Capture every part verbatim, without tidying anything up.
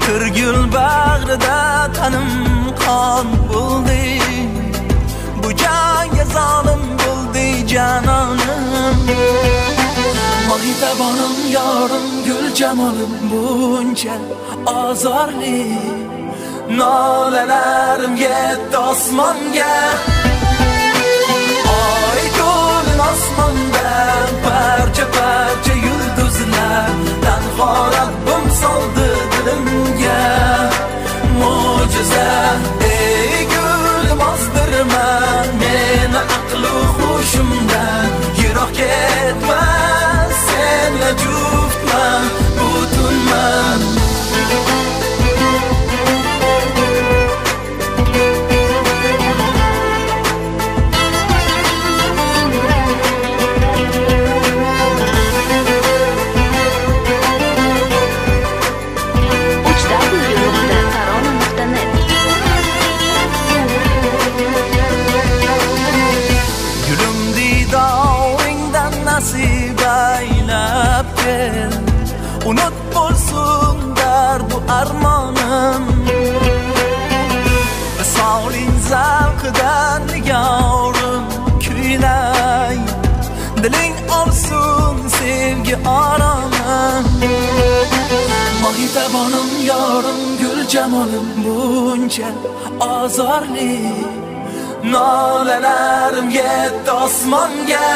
Kırgül bağrida tanım qon bo'ldi. Bu janga zolim bo'ldi janonim. Mahitabonim yorim gul jamolim buncha azorli. Nolalarim yetdi osmonga. Oy to'lin osmonda parcha parcha yulduzlar. Tanho Rabbim soldi dilimga mo'jiza. Ey gulim ozdirma meni aqlu hushimdan. Yiroq ketma senla juftman butunman. Unut bo'lsin dar bu armonim. Visolin zavqidan yorim kuylay. Diling olsin sevgi oromim. Mahitabonim yorim gul jamolim buncha azorli. Nolalarim yetdi osmonga.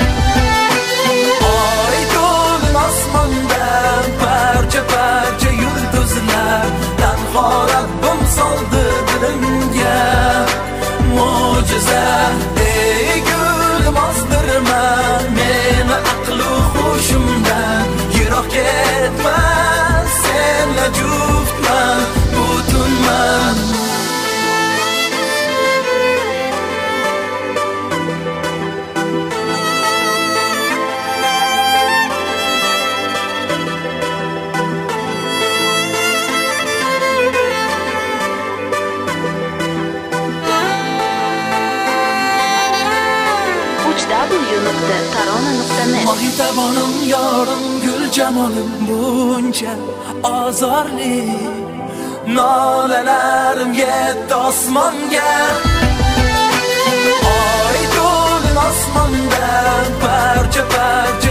Oy to'lin osmonda parcha parcha yulduzlar. Tanho Rabbim soldi dilimga mo'jiza. Ey gulim ozdirma meni aqlu hushimdan. Yiroq ketma senla juftman butunman. Mahitabonim yorim gul jamolim buncha azorli. Nolalarim yetdi osmonga. Oy to'lin osmonda parcha parcha